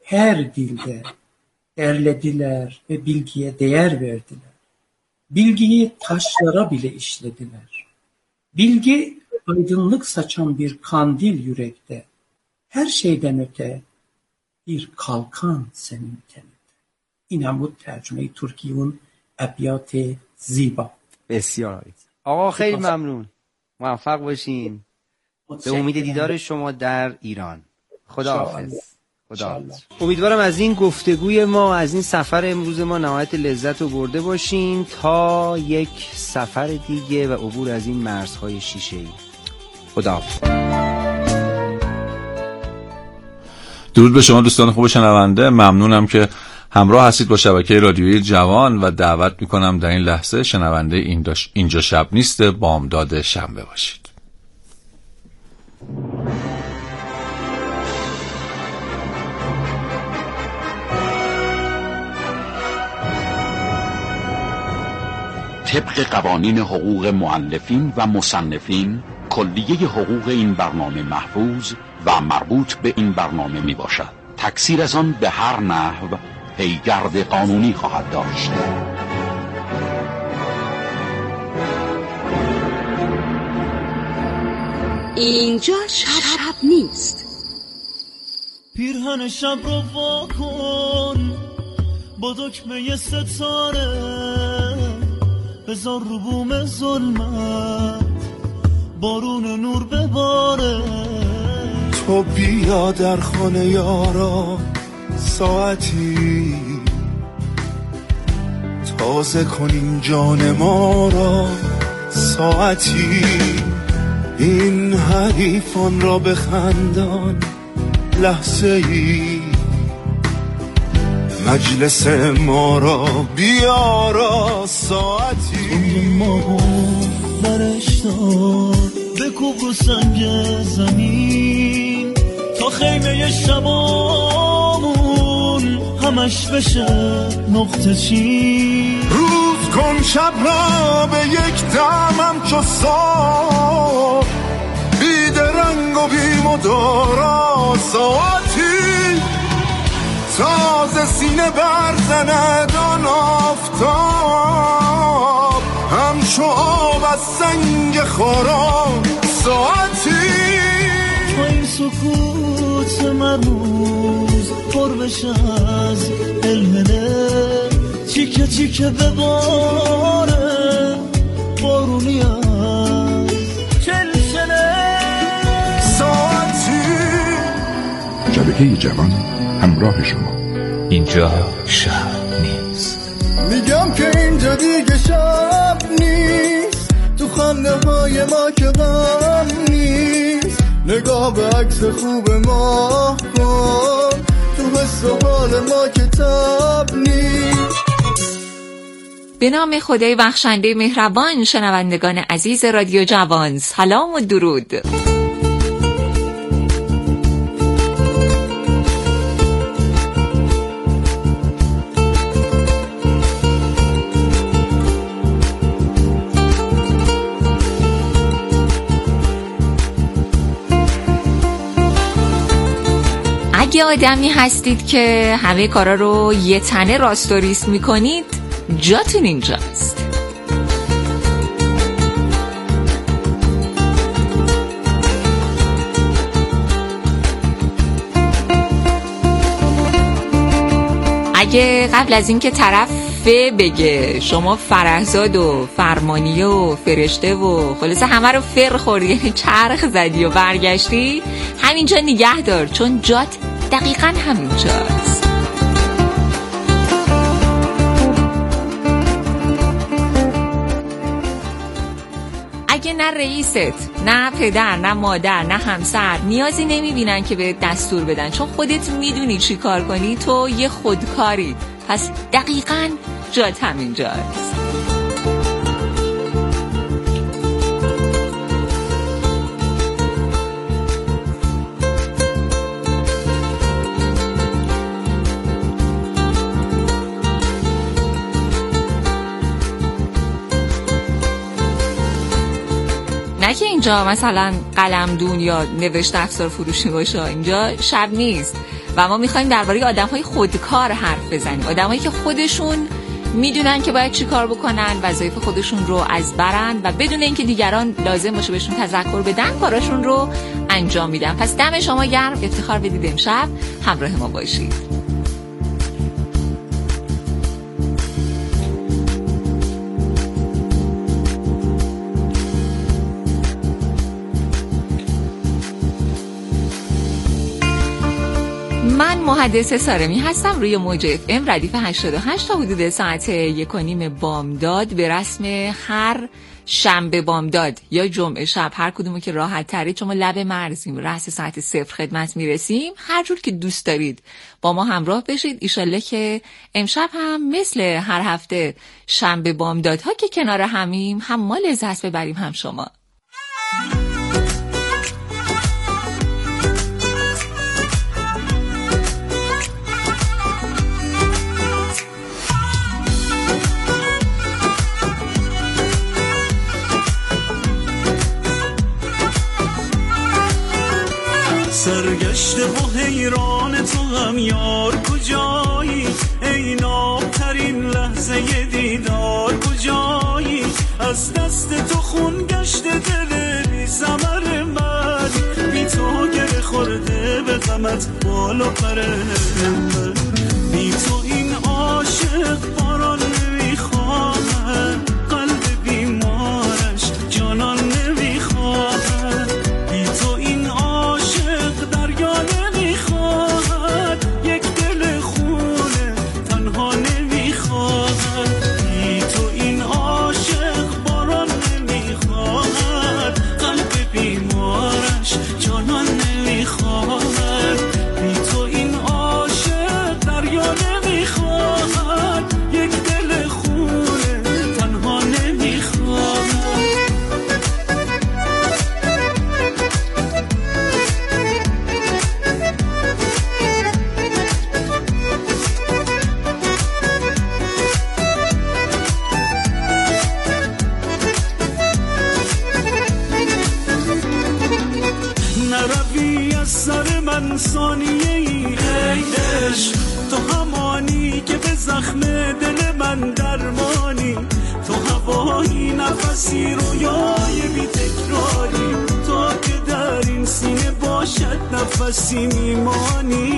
her dilde derlediler ve bilgiye değer verdiler. Bilgiyi taşlara bile işlediler. Bilgi aydınlık saçan bir kandil yürekte. Her şeyden öte bir kalkan senin teninde. اینم بود ترجمه ترکی اون ابیات زیبا. بسیار عالی. آقا خیلی ممنون. موفق باشین. به امید دیدار شما در ایران. خداحافظ. خداحافظ. امیدوارم از این گفتگوی ما، از این سفر امروز ما نهایت لذت رو برده باشین تا یک سفر دیگه و عبور از این مرزهای شیشه‌ای. خداحافظ. درود به شما دوستان خوب شنونده، ممنونم که همراه هستید با شبکه رادیویی جوان و دعوت میکنم در این لحظه شنونده اینجا شب نیست بامداد شنبه باشید. طبق قوانین حقوق مؤلفین و مصنفین، کلیه حقوق این برنامه محفوظ و مربوط به این برنامه می باشد. تکثیر از آن به هر نحو پیگرد قانونی خواهد داشت. اینجا شب نیست. پیرهن شب رو وا کن با دکمه ستاره، بذار رو بوم ظلمت بارون نور بباره. تو بیا در خانه یارا ساعتی، تازه کنیم جان ما را ساعتی. این حریفان را بخندان لحظه ای، مجلس ما را بیارا ساعتی. ما برش دار بکوب رو سنگ زمین تا خیمه شبامون همش بشه نقطه چین. روز کن شب را به یک دمم چو صبح، بیدرنگ و بیمدارا ساعتی. تازه سینه برزند آن آفتاب، همچو آب از سنگ خارا ساعتی. تا این سکوت مرموز پر بشه از الهله، چیکه چیکه بباره بارونی از چلچله ساعتی. شبکه جوان همراه شما. اینجا شب نیست. میگم که اینجا دیگه شب نیست، تو خنده های ما که غم نیست. نگاه به عکس خوب ما کن، تو حس و حال ما که تب نیست. به نام خدای بخشنده مهربان، شنوندگان عزیز رادیو جوان سلام و درود. اگه آدمی هستید که همه کارا رو یه تنه راست و ریست میکنید، جاتون اینجاست. اگه قبل از اینکه طرف بگه شما فرهزاد و فرمانیه و فرشته و خلاصه همه رو فر خوردی، یعنی چرخ زدی و برگشتی، همینجا نگه دار، چون جات دقیقاً همینجاست. اگه نه رئیست، نه پدر، نه مادر، نه همسر نیازی نمیبینن که به دستور بدن، چون خودت میدونی چی کار کنی، تو یه خودکاری، پس دقیقاً جات همینجاست. نه که اینجا مثلا قلمدون یا نوشته افزار فروشی باشه، اینجا شب نیست. و ما میخوایم درباره آدم‌های خودکار حرف بزنیم، آدمایی که خودشون میدونن که باید چی کار بکنن، وظایف خودشون رو از برن و بدون اینکه دیگران لازم باشه بهشون تذکر بدن کاراشون رو انجام میدن. پس دم شما گرم، افتخار بدید امشب همراه ما باشید. من محدث سارمی هستم، روی موج اف ام ردیف 88 تا حدود ساعت 1:30 بامداد به رسم هر شنبه بامداد یا جمعه شب، هر کدومو که راحت تره، چون ما لب مرزیم، رأس ساعت 0 خدمت میرسیم. هر جور که دوست دارید با ما همراه بشید. ایشالله که امشب هم مثل هر هفته شنبه بامدادها که کنار همیم، هم ما لذت ببریم هم شما. سرگشته و حیران تو هم یار کجایی، ای نابترین لحظه دیدار کجایی، از دست تو خون گشته دل بی ثمر من، بی تو گره خورده به غمت بال و پر من، بی تو این عاشق باران نمیخواهد، قلب بیمارش جانان نمیخواهد، بی تو این عاشق دریا نمیخواهد، یک دل خونه تنها نمیخواهد، بی تو این عاشق باران نمیخواهد، قلب بیمارش جانان نمیخواهد، بی تو این عاشق دریا نمیخواهد، یک دل خونه تنها نمیخواهد. نروی از سر من ثانیه ای عشق، تو همانی که به زخم دل من درمانی، تو هوایی نفسی رویای بی تکراری، تا که در این سینه باشد نفسی میمانی،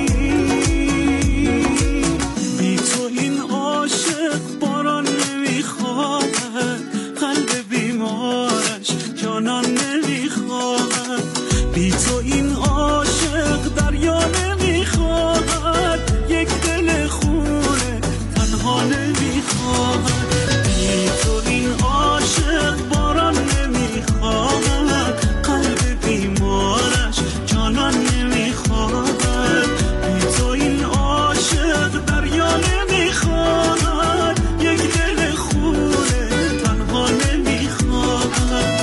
بی تو این عاشق باران نمیخواهد، قلب بیمارش جانان نمیخواهد، بی تو این عاشق دریا نمیخواهد، یک دل خونه تنها نمیخواهد، بی تو این عاشق باران نمیخواهد، قلب بیمارش جانان نمیخواهد، بی تو این عاشق دریا نمیخواهد، یک دل خونه تنها نمیخواهد.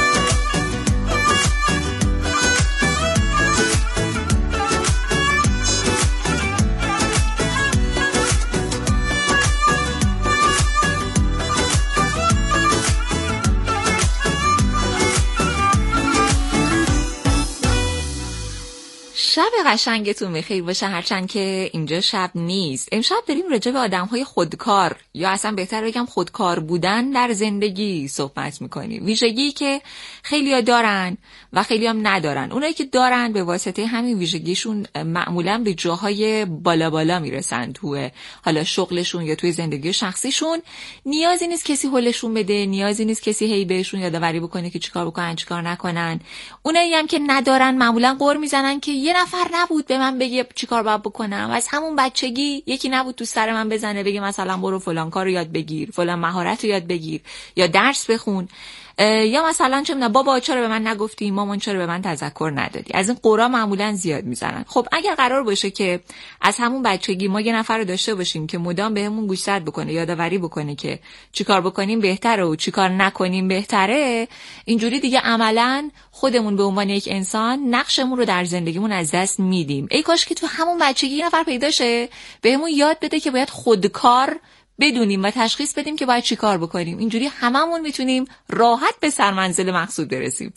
شب قشنگتون بخیر باشه، هرچند که اینجا شب نیست. امشب داریم راجع به آدم‌های خودکار، یا اصلا بهتر بگم خودکار بودن در زندگی صحبت می‌کنیم. ویژگی که خیلی‌ها دارن و خیلی‌ها هم ندارن. اونایی که دارن به واسطه همین ویژگیشون معمولاً به جاهای بالا میرسن، توی حالا شغلشون یا توی زندگی شخصیشون. نیازی نیست کسی هولشون بده، نیازی نیست کسی هی بهشون یادآوری بکنه که چیکار بکنن چیکار نکنن. اونایی هم که ندارن معمولاً غر میزنن که یه نفر نبود به من بگه چیکار باید بکنم، از همون بچگی یکی نبود تو سر من بزنه بگه مثلا برو فلان کارو یاد بگیر، فلان مهارت رو یاد بگیر یا درس بخون، یا مثلا چه میدونم بابا چرا به من نگفتی، مامان چرا به من تذکر ندادی. از این قرا معمولا زیاد میزنن. خب اگر قرار باشه که از همون بچگی ما یه نفر رو داشته باشیم که مدام بهمون گوشزد بکنه، یادآوری بکنه که چیکار بکنیم بهتره و چیکار نکنیم بهتره، اینجوری دیگه عملاً خودمون به عنوان یک انسان نقشمون رو در زندگیمون از دست میدیم. ای کاش که تو همون بچگی یه نفر پیدا شه بهمون یاد بده که باید خودکار بدونیم و تشخیص بدیم که باید چی کار بکنیم. اینجوری هممون میتونیم راحت به سرمنزل مقصود برسیم.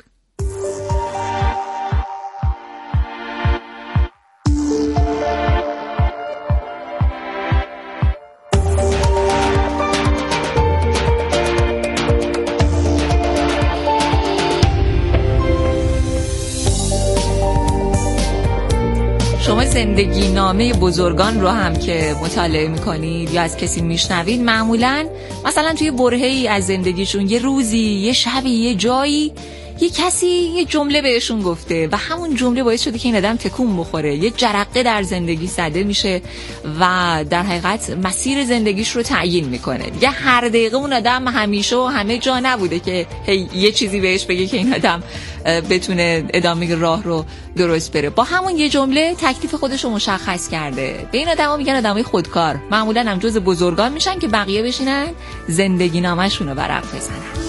زندگی نامه بزرگان رو هم که مطالعه میکنید یا از کسی میشنوید، معمولاً مثلا توی برهه‌ای از زندگیشون یه روزی، یه شبی، یه جایی یه کسی یه جمله بهشون گفته و همون جمله باعث شده که این آدم تکون بخوره، یه جرقه در زندگی زده میشه و در حقیقت مسیر زندگیش رو تعیین میکنه. دیگه هر دقیقه اون آدم همیشه و همه جا نبوده که یه چیزی بهش بگه که این آدم بتونه ادامه راه رو درست بره. با همون یه جمله تکلیف خودش رو مشخص کرده. به این آدما میگن آدمای خودکار. معمولا هم جز بزرگان میشن که بقیه بشینن زندگی نامه‌شون رو ورق بزنن.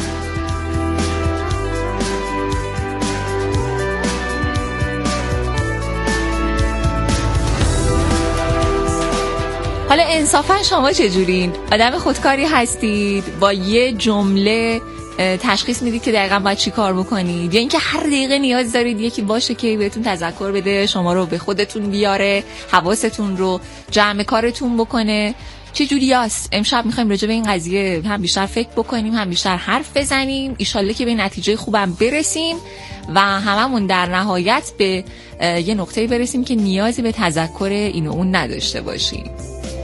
حالا انصافا شما چجورین؟ آدم خودکاری هستید؟ با یه جمله تشخیص میدید که دقیقاً باید چی کار بکنید؟ یا اینکه هر دقیقه نیاز دارید یکی باشه که بهتون تذکر بده، شما رو به خودتون بیاره، حواستون رو جمع کارتون بکنه؟ چه جوری است؟ امشب میخوایم راجع به این قضیه هم بیشتر فکر بکنیم، هم بیشتر حرف بزنیم، ایشالله که به نتیجه خوبم برسیم و هممون در نهایت به یه نقطه‌ای برسیم که نیازی به تذکر این و اون نداشته باشیم.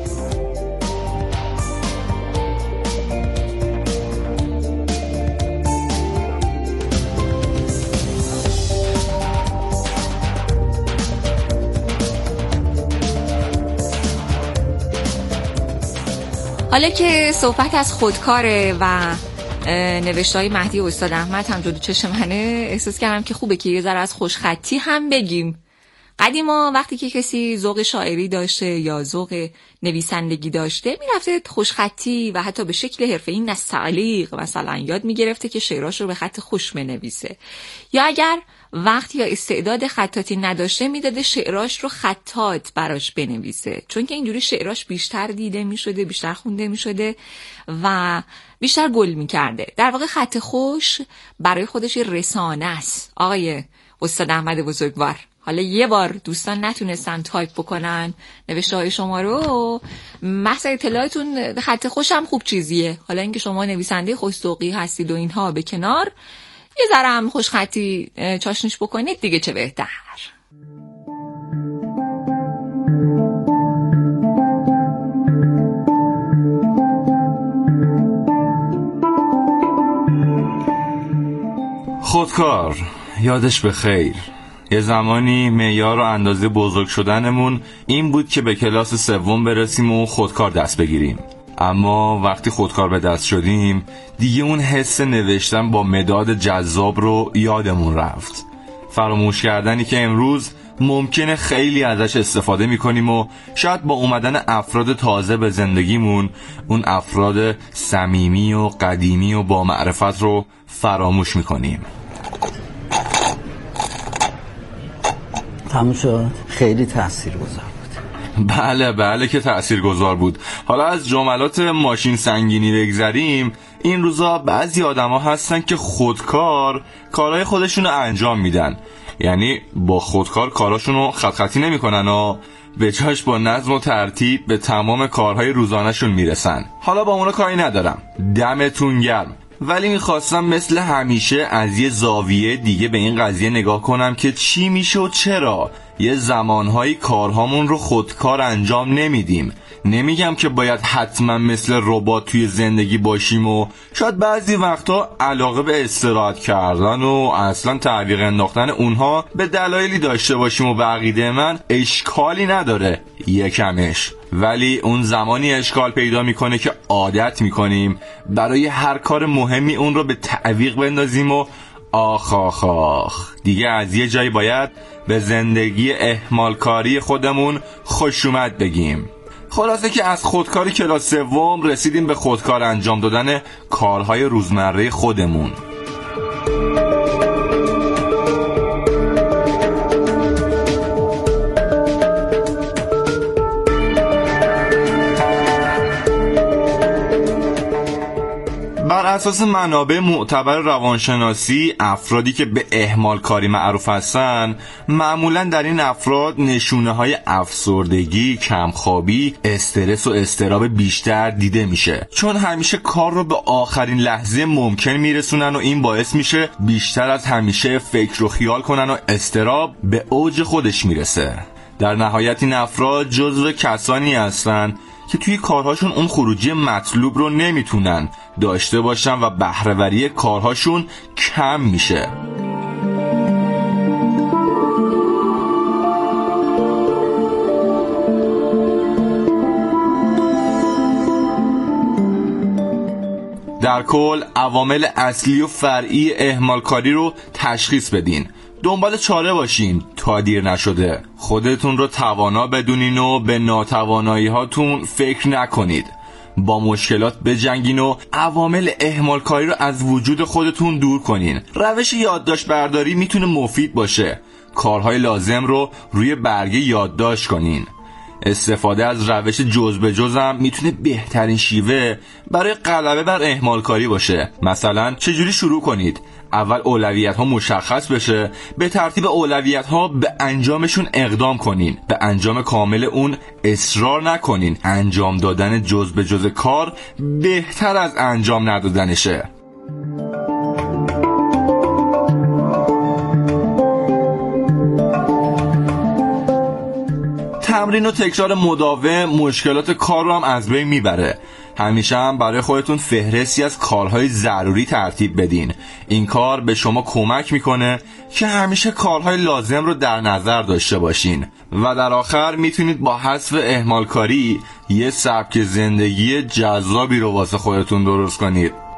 حالا که صحبت از خودکاره و نوشته‌های مهدی استاد احمد هم جلوی چشم منه، احساس کردم که خوبه که یه ذره از خوشخطی هم بگیم. قدیما وقتی که کسی ذوق شاعری داشته یا ذوق نویسندگی داشته، میرفته خوشخطی و حتی به شکل حرفه‌ای نستعلیق مثلا یاد میگرفته که شعراش رو به خط خوش بنویسه، یا اگر وقت یا استعداد خطاطی نداشته میداده شعراش رو خطاط براش بنویسه، چون که اینجوری شعراش بیشتر دیده میشده، بیشتر خونده میشده و بیشتر گل میکرده. در واقع خط خوش برای خودش رسانه است. آقای استاد احمد بزرگوار، حالا یه بار دوستان نتونستن تایپ بکنن نوشته‌های شما رو، محض اطلاعتون خط خوش هم خوب چیزیه. حالا اینکه شما نویسنده خوش‌ذوقی هستید و اینها به کنار، یه ذره هم خوشخطی چاشنیش بکنید دیگه چه بهتر. خودکار یادش به خیر. یه زمانی معیار و اندازه بزرگ شدنمون این بود که به کلاس سوم برسیم و خودکار دست بگیریم. اما وقتی خودکار به دست شدیم دیگه اون حس نوشتن با مداد جذاب رو یادمون رفت. فراموش کردنی که امروز ممکنه خیلی ازش استفاده میکنیم و شاید با اومدن افراد تازه به زندگیمون اون افراد صمیمی و قدیمی و با معرفت رو فراموش میکنیم. تموم شد. خیلی تاثیرگذار بود. بله که تاثیرگذار بود. حالا از جملات ماشین سنگینی بگذریم، این روزا بعضی آدما هستن که خودکار کارهای خودشون رو انجام میدن. یعنی با خودکار کاراشون رو خطی نمی کنن و به جاش با نظم و ترتیب به تمام کارهای روزانه‌شون میرسن. حالا با اونا کاری ندارم، دمتون گرم، ولی میخواستم مثل همیشه از یه زاویه دیگه به این قضیه نگاه کنم که چی میشه و چرا یه زمانهایی کارهامون رو خودکار انجام نمیدیم. نمیگم که باید حتما مثل ربات توی زندگی باشیم و شاید بعضی وقتا علاقه به استراحت کردن و اصلا تعلیق انداختن اونها به دلایلی داشته باشیم و به عقیده من اشکالی نداره یکمش، ولی اون زمانی اشکال پیدا میکنه که عادت میکنیم برای هر کار مهمی اون رو به تعویق بندازیم و آخ دیگه از یه جایی باید به زندگی اهمالکاری خودمون خوش اومد بگیم. خلاصه که از خودکاری کلاس سوم رسیدیم به خودکار انجام دادن کارهای روزمره خودمون. بر اساس منابع معتبر روانشناسی، افرادی که به اهمال کاری معروف هستن معمولا در این افراد نشونه های افسردگی، کمخوابی، استرس و اضطراب بیشتر دیده میشه، چون همیشه کار رو به آخرین لحظه ممکن میرسونن و این باعث میشه بیشتر از همیشه فکر و خیال کنن و اضطراب به اوج خودش میرسه. در نهایت این افراد جزو کسانی هستن که توی کارهاشون اون خروجی مطلوب رو نمیتونن داشته باشن و بهره‌وری کارهاشون کم میشه. در کل عوامل اصلی و فرعی اهمالکاری رو تشخیص بدین، دنبال چاره باشین تا دیر نشده. خودتون رو توانا بدونین و به ناتوانایی هاتون فکر نکنید. با مشکلات بجنگین و عوامل اهمالکاری رو از وجود خودتون دور کنین. روش یادداشت برداری میتونه مفید باشه. کارهای لازم رو روی برگه یادداشت کنین. استفاده از روش جز به جز هم میتونه بهترین شیوه برای غلبه بر اهمالکاری باشه. مثلا چجوری شروع کنید؟ اول اولویت ها مشخص بشه، به ترتیب اولویت ها به انجامشون اقدام کنین، به انجام کامل اون اصرار نکنین. انجام دادن جز به جز کار بهتر از انجام ندادنشه. تمرین و تکرار مداوم مشکلات کار رو هم از بین میبره. همیشه هم برای خودتون فهرستی از کارهای ضروری ترتیب بدین. این کار به شما کمک میکنه که همیشه کارهای لازم رو در نظر داشته باشین و در آخر میتونید با حذف اهمالکاری یه سبک زندگی جذابی رو واسه خودتون درست کنید.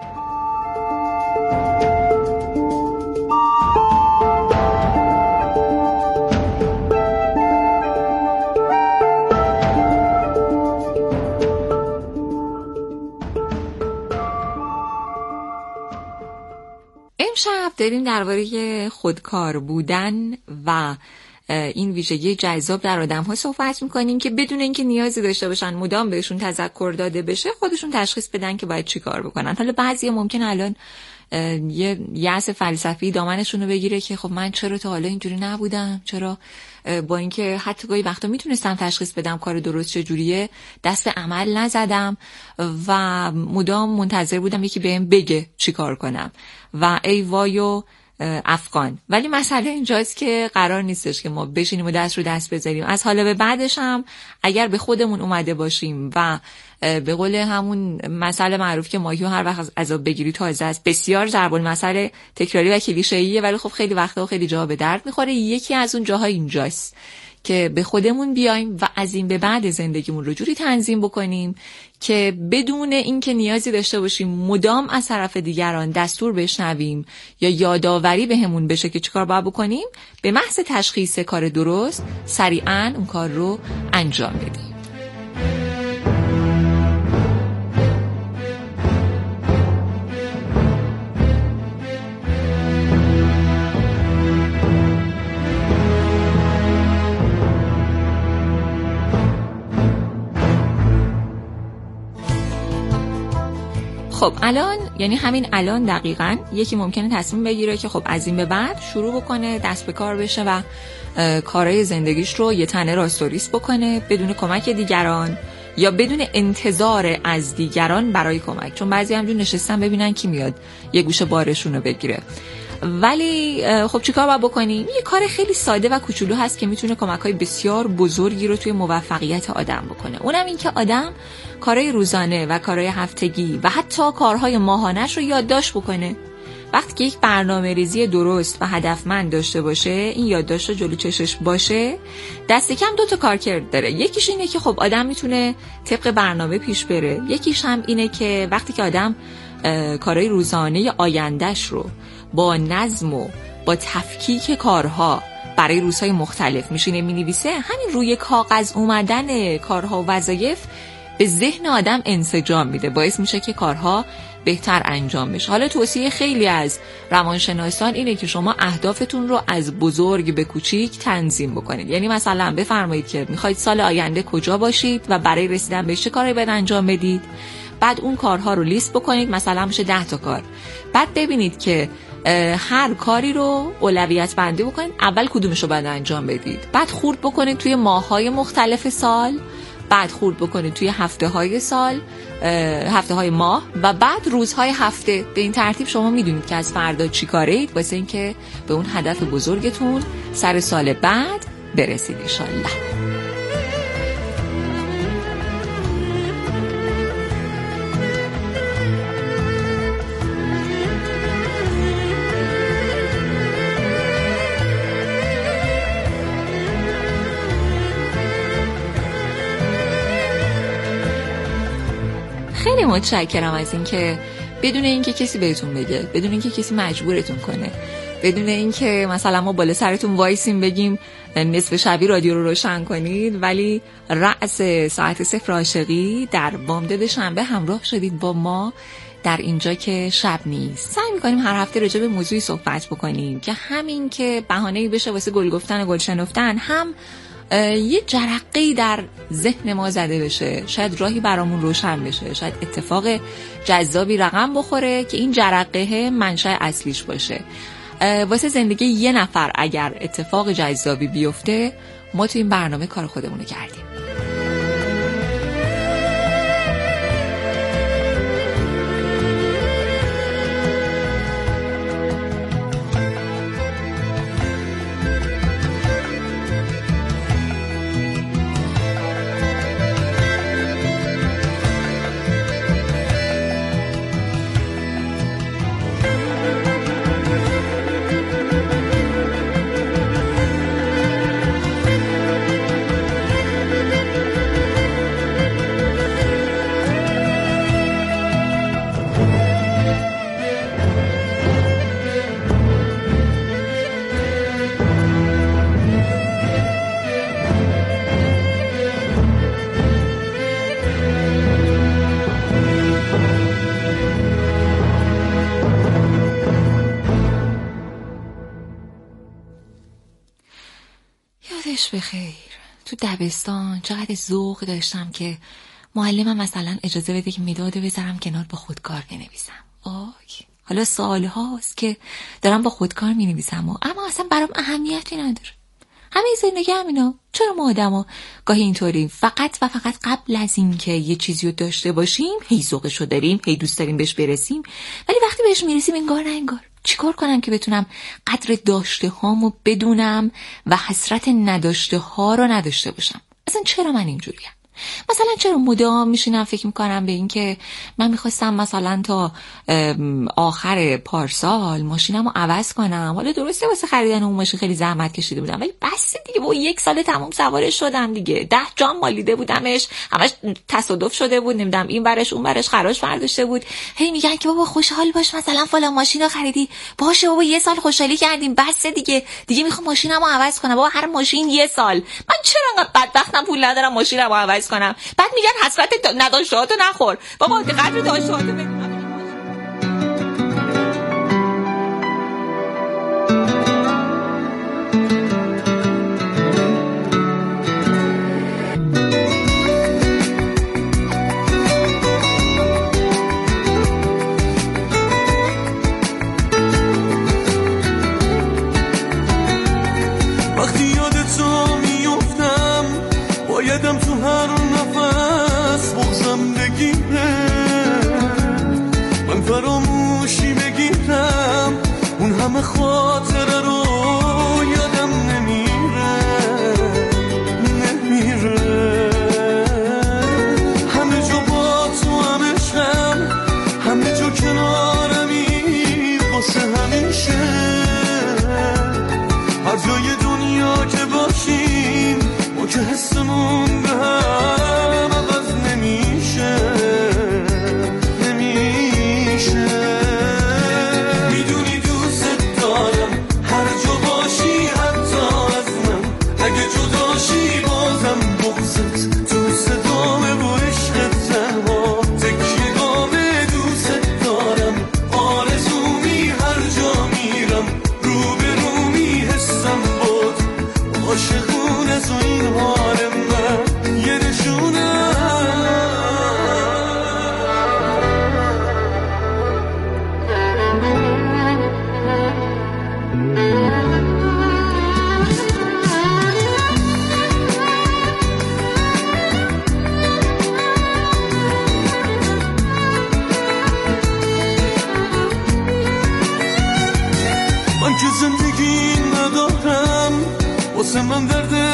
امشب داریم درباره خودکار بودن و این ویژگی جذاب در آدم‌ها صحبت می‌کنیم که بدون اینکه نیازی داشته باشن مدام بهشون تذکر داده بشه خودشون تشخیص بدن که باید چی کار بکنن. حالا بعضیا ممکن الان یه یأس فلسفی دامنشون رو بگیره که خب من چرا تا حالا اینجوری نبودم، چرا با اینکه حتی گاهی وقتا میتونستم تشخیص بدم کار درست چجوریه دست عمل نزدم و مدام منتظر بودم یکی بهم بگه چی کار کنم و ای وای و افغان. ولی مسئله اینجاست که قرار نیستش که ما بشینیم و دست رو دست بذاریم. از حالا به بعدش هم اگر به خودمون اومده باشیم و به قول همون مسئله معروف که ماهیو هر وقت از آب بگیری تازه است، بسیار ضرب المثل تکراری و کلیشه‌ایه ولی خب خیلی وقتا و خیلی جاها به درد میخوره. یکی از اون جاها اینجاست که به خودمون بیایم و از این به بعد زندگیمون رو جوری تنظیم بکنیم که بدون اینکه نیازی داشته باشیم مدام از طرف دیگران دستور بشنویم یا یادآوری بهمون بشه که چیکار باید بکنیم، به محض تشخیص کار درست سریعاً اون کار رو انجام بدیم. خب الان، یعنی همین الان دقیقاً یکی ممکنه تصمیم بگیره که خب از این به بعد شروع بکنه دست به کار بشه و کارهای زندگیش رو یه تنه راستوریس بکنه بدون کمک دیگران یا بدون انتظار از دیگران برای کمک، چون بعضی همجور نشستن ببینن کی میاد یه گوشه بارشون رو بگیره. ولی خب چیکار باید بکنیم؟ یه کار خیلی ساده و کوچولو هست که میتونه کمک‌های بسیار بزرگی رو توی موفقیت آدم بکنه. اونم این که آدم کارهای روزانه و کارهای هفتگی و حتی کارهای ماهانه‌اش رو یادداشت بکنه. وقتی که یک برنامه‌ریزی درست و هدفمند داشته باشه، این یادداشت رو جلو چشش باشه، دست کم 2 تا کارکرد داره. یکیش اینه که خب آدم میتونه طبق برنامه پیش بره. یکیش هم اینه که وقتی که آدم کارهای روزانه آیندهش رو با نظم و با تفکیک کارها برای روزهای مختلف میشینه مینویسه، همین روی کاغذ اومدن کارها و وظایف به ذهن آدم انسجام میده، باعث میشه که کارها بهتر انجام بشه. حالا توصیه خیلی از روانشناسان اینه که شما اهدافتون رو از بزرگ به کوچیک تنظیم بکنید. یعنی مثلا بفرمایید که میخواید سال آینده کجا باشید و برای رسیدن به چه کاری باید انجام بدید. بعد اون کارها رو لیست بکنید، مثلا میشه 10 تا کار. بعد ببینید که هر کاری رو اولویت بندی بکنید، اول کدومش رو باید انجام بدید. بعد خورد بکنید توی ماه‌های مختلف سال، بعد خورد بکنید توی هفته‌های سال، هفته‌های ماه و بعد روزهای هفته. به این ترتیب شما میدونید که از فردا چی کارید واسه اینکه به اون هدف بزرگتون سر سال بعد برسید انشالله. خیلی متشکرم از اینکه بدون اینکه کسی بهتون بگه، بدون اینکه کسی مجبورتون کنه، بدون اینکه مثلا ما بالا سرتون وایسیم بگیم نصف شبی رادیو رو روشن کنید، ولی رأس ساعت صفر عاشقی در بامداد شنبه همراه شدید با ما در اینجا که شب نیست. سعی می‌کنیم هر هفته راجع به موضوعی صحبت بکنیم که همین که بهانه‌ای بشه واسه گل گفتن و گل شنفتن، هم یه جرقه‌ای در ذهن ما زده بشه، شاید راهی برامون روشن بشه، شاید اتفاق جذابی رقم بخوره که این جرقه منشأ اصلیش باشه. واسه زندگی یه نفر اگر اتفاق جذابی بیفته، ما تو این برنامه کار خودمونو کردیم. بخیر. تو دبستان چقدر ذوق داشتم که معلمم مثلا اجازه بده که مداد بذارم کنار با خودکار بنویسم. حالا سالهاست که دارم با خودکار می‌نویسم اما اصلا برام اهمیتی نداره. همین زندگی همینا. چرا ما آدما گاهی اینطوریم فقط و فقط قبل از این که یه چیزی رو داشته باشیم هی ذوقشو داریم، هی دوست داریم بهش برسیم، ولی وقتی بهش میرسیم انگار نه انگار. چیکار کنم که بتونم قدر داشته هامو بدونم و حسرت نداشته ها رو نداشته باشم؟ اصلا چرا من اینجوریم؟ مثلا چرا مدام میشینم فکر میکنم به این که من میخواستم مثلا تا آخر پارسال ماشینم رو عوض کنم. حالا درسته واسه خریدن اون ماشین خیلی زحمت کشیده بودم، ولی بس دیگه با 1 سال تمام سوارش شدم دیگه. 10 جام مالیده بودمش، همش تصادف شده بود، نمیدونم این برش اون برش خراش برداشته بود. هی میگن که بابا خوشحال باش مثلا فلان ماشین رو خریدی. باشه بابا 1 سال خوشحالی کردیم، بس دیگه میخوام ماشینمو عوض کنم. بابا هر ماشین 1 سال. من چرا انقدر بدبختم پول ندارم ماشینمو عوض کنم؟ بعد میگن حسرت نداشتهاتو نخور. بابا قدر داشتهاتو بدون. وقتی یادتو میفتم بایدم تو هر نفس بغزم بگیره، من فراموشی بگیرم اون همه خاطره رو یادم نمیره همه جا با تو همشم، همه جا کنارمی واسه همیشه. هر جای دنیا که باشیم ما که حسمون به هم عوض نمیشه. میدونی دوست دارم هر جا باشی حتی از من، اگه جداشی بازم بغضت تو صدامه و عشقت تنها تکیه گامه. دوست دارم آرزومی هر جا میرم رو به رو میحسم باد عاشقونه تو این حال من یه نشونم. من که زندگی ندارم واسه من درد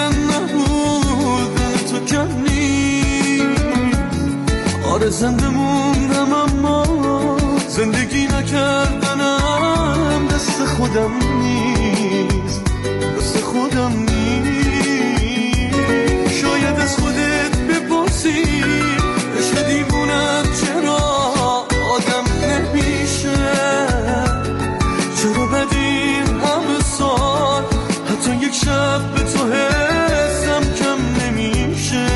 آره زنده موندم اما زندگی نکردنم دست خودم نیست، دست خودم نیست. شاید از خودت بپرسی عشق دیوونت چرا آدم نمیشه، چرا بدین همه سال حتی یک شب به تو حسم کم نمیشه،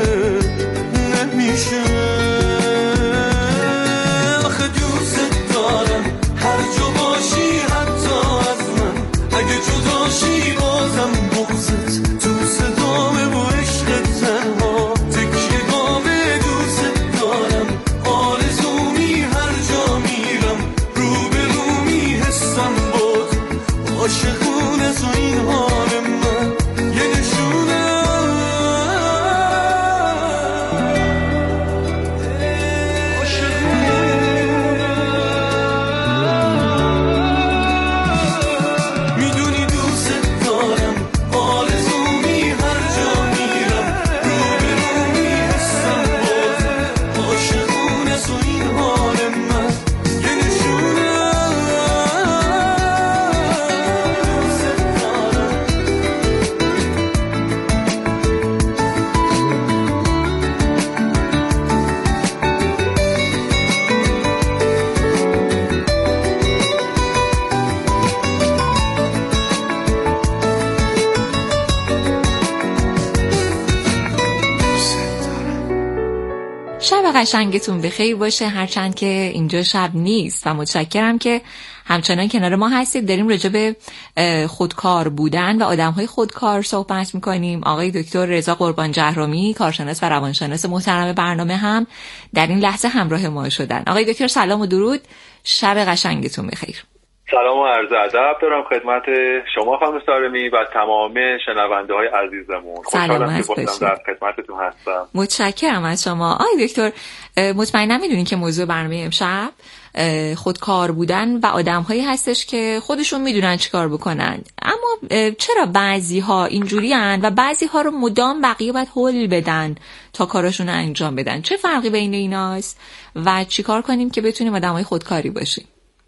نمیشه. آخه دوست دارم هر جا باشی حتی از من، اگه جداشی بازم بغضت تو صدامه و عشق تنها تکیه گامه. دوست دارم آرزومی هر جا میرم رو به رومی حسم بود عاشقونه تو این حال من یه نشونه. میدونی دوست دارم آرزومی هر جا میرم رو به رومی حسم بود عاشقونه تو این حال من یه نشونه. شب قشنگتون بخیر باشه، هرچند که اینجا شب نیست و متشکرم که همچنان کنار ما هستید. داریم راجع به خودکار بودن و آدم‌های خودکار صحبت می‌کنیم. آقای دکتر رضا قربان جهرمی، کارشناس و روانشناس محترم برنامه هم در این لحظه همراه ما شدن. آقای دکتر سلام و درود، شب قشنگتون بخیر. سلام و عرض ادب دارم خدمت شما خانم سارمی و تمام شنونده‌های عزیزمون. خوشحالم که در خدمتتون هستم. متشکرم از شما. آقای دکتر مطمئنا میدونین که موضوع برنامه امشب خودکار بودن و آدم‌هایی هستش که خودشون میدونن چیکار بکنن، اما چرا بعضی‌ها اینجوریان و بعضی‌ها رو مدام بقیه باید هول بدن تا کاراشون رو انجام بدن؟ چه فرقی بین ایناست و چیکار کنیم که بتونیم آدم‌های خودکاری باشیم؟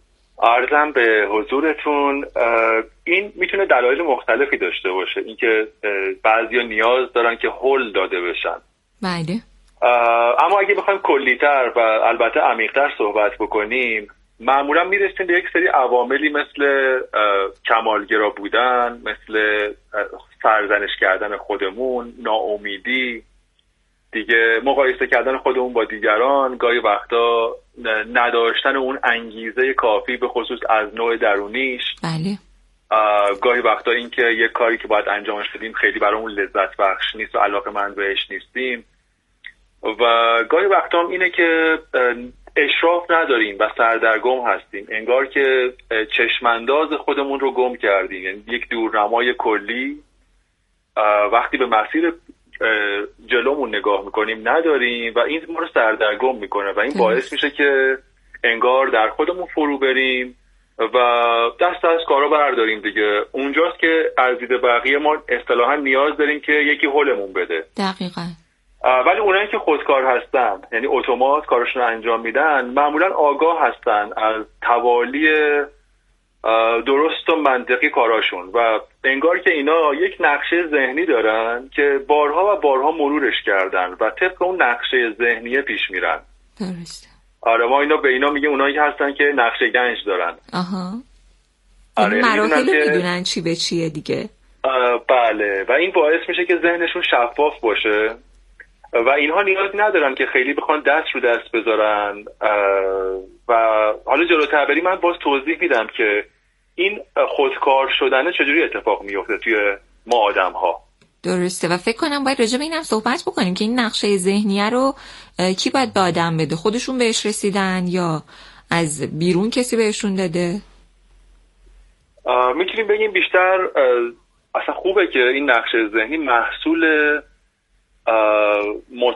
عرضم به حضورتون این میتونه دلایل مختلفی داشته باشه. اینکه بعضیا نیاز دارن که هول داده بشن. بله. اما اگه بخوایم کلی‌تر و البته عمیق‌تر صحبت بکنیم، معمولا میرسیم به یک سری عواملی مثل کمالگرا بودن، مثل سرزنش کردن خودمون، ناامیدی، دیگه مقایسه کردن خودمون با دیگران، گاهی وقتا نداشتن اون انگیزه کافی به خصوص از نوع درونیش. بله. گاهی وقتا این که یک کاری که باید انجامش بدیم خیلی برامون لذت بخش نیست و علاقه‌مند بهش نیستیم. و گاهی وقتا هم اینه که اشراف نداریم و سردرگم هستیم، انگار که چشمانداز خودمون رو گم کردیم. یعنی یک دورنمای کلی وقتی به مسیر جلومون نگاه میکنیم نداریم و این ما رو سردرگم میکنه و این باعث میشه که انگار در خودمون فرو بریم و دست از کارا برداریم دیگه. اونجاست که از دید بقیه ما اصطلاحا نیاز داریم که یکی هولمون بده. دقیقاً. ولی اونایی که خودکار هستن، یعنی اتومات کارشون رو انجام میدن، معمولا آگاه هستن از توالی درست و منطقی کاراشون و انگار که اینا یک نقشه ذهنی دارن که بارها و بارها مرورش کردن و طبق اون نقشه ذهنیه پیش میرن. درسته. آره، ما اینا به اینا میگیم اونایی هستن که نقشه گنج دارن. آها. آره، مراحل رو میدونن چی به چیه دیگه. بله، و این باعث میشه که ذهنشون شفاف باشه و اینها نیاز ندارن که خیلی بخوان دست رو دست بذارن. و حالا جلوتر بریم من باز توضیح میدم که این خودکار شدن چجوری اتفاق میفته توی ما آدم ها. درسته، و فکر کنم باید راجع به اینم صحبت بکنیم که این نقشه ذهنیه رو کی باید به آدم بده؟ خودشون بهش رسیدن یا از بیرون کسی بهشون داده؟ میتونیم بگیم بیشتر اصلا خوبه که این نقشه ذهنی محصول